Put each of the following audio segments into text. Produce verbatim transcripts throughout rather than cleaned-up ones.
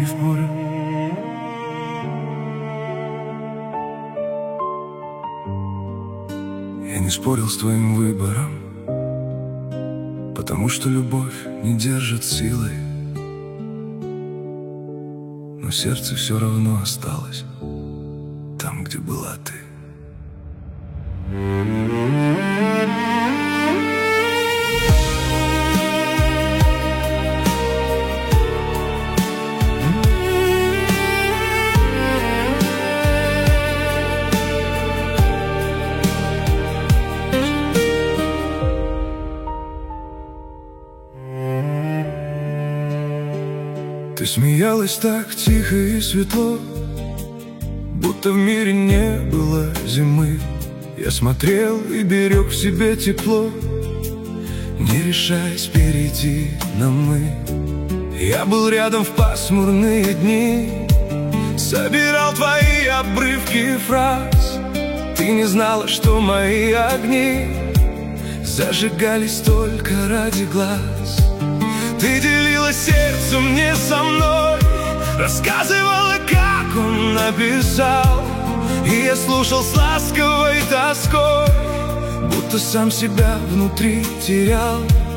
не впору. Я не спорил с твоим выбором, потому что любовь не держит силой. Но сердце все равно осталось там, где была ты. Ты смеялась так тихо и светло, будто в мире не было зимы. Я смотрел и берег в себе тепло, не решаясь перейти на «мы». Я был рядом в пасмурные дни, собирал твои обрывки фраз. Ты не знала, что мои огни зажигались только ради глаз. Ты делилась сердцем не со мной, рассказывала, как он написал. И я слушал с ласковой тоской, будто сам себя внутри терял.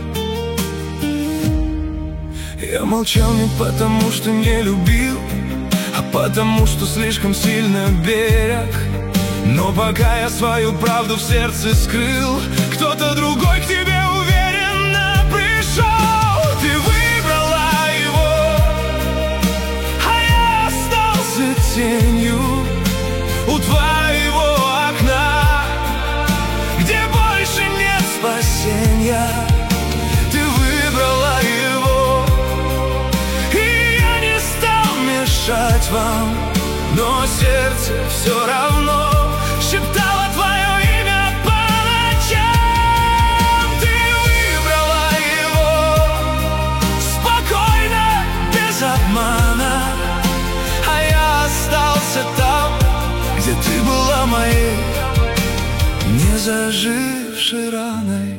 Я молчал не потому, что не любил, а потому, что слишком сильно берег. Но пока я свою правду в сердце скрыл, кто-то другой к тебе уверенно пришел. Ты выбрала его, а я остался тенью у твоего окна, где больше нет спасения. Ты выбрала его, и я не стал мешать вам, но сердце все равно шептало твое имя по ночам. Ты выбрала его спокойно, без обмана, а я остался там, где ты была моей не зажившей раной.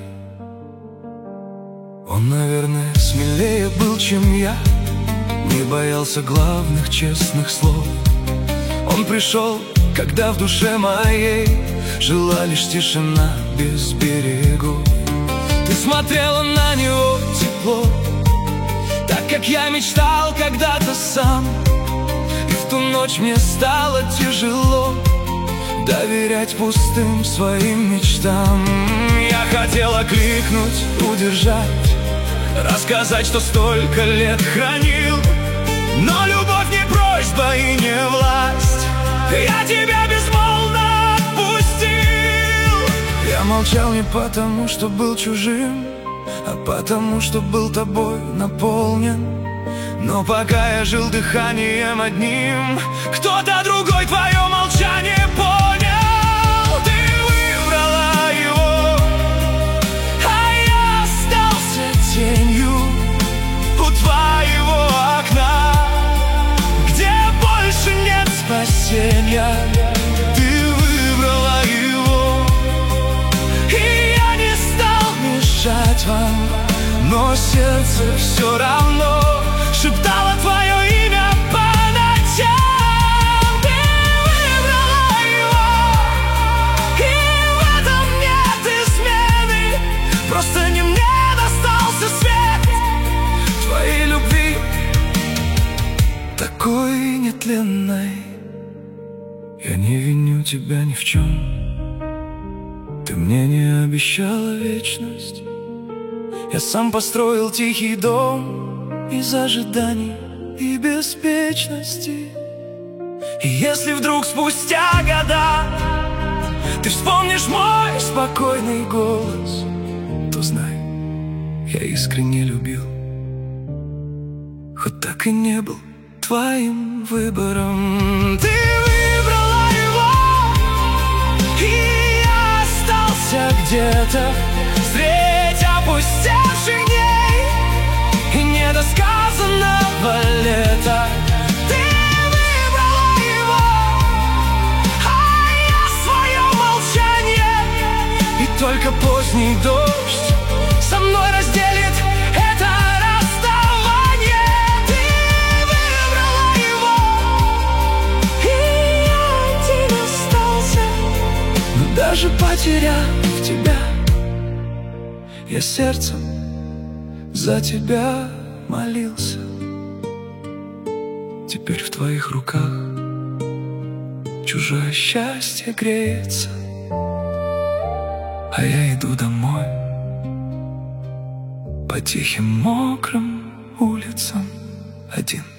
Он, наверное, смелее был, чем я, не боялся главных честных слов. Он пришел, когда в душе моей жила лишь тишина без берегов. Ты смотрела на него тепло, так как я мечтал когда-то сам. И в ту ночь мне стало тяжело доверять пустым своим мечтам. Я хотел окликнуть, удержать, рассказать, что столько лет хранил. Но любовь не просьба и не власть, я тебя безмолвно отпустил. Я молчал не потому, что был чужим, а потому, что был тобой наполнен. Но пока я жил дыханием одним, кто-то другой твое молчание понял. Ты выбрала его, а я остался тенью у твоего окна, где больше нет спасения. Ты выбрала его, и я не стал мешать вам, но сердце все равно шептало твое имя по ночам. Ты выбрала его, и в этом нет измены. Просто не мне достался свет твоей любви, такой нетленной. Я не виню тебя ни в чем, ты мне не обещала вечность. Я сам построил тихий дом из ожиданий и беспечности. И если вдруг спустя года ты вспомнишь мой спокойный голос, то знай, я искренне любил, хоть так и не был твоим выбором. Ты выбрала его, и я остался где-то средь опустевших дней и недосказанного лета. Ты выбрала его, а я свое молчание, и только поздний дождь со мной разделит это расставание. Ты выбрала Даже потеряв тебя, я сердцем за тебя молился. Теперь в твоих руках чужое счастье греется, а я иду домой по тихим мокрым улицам один.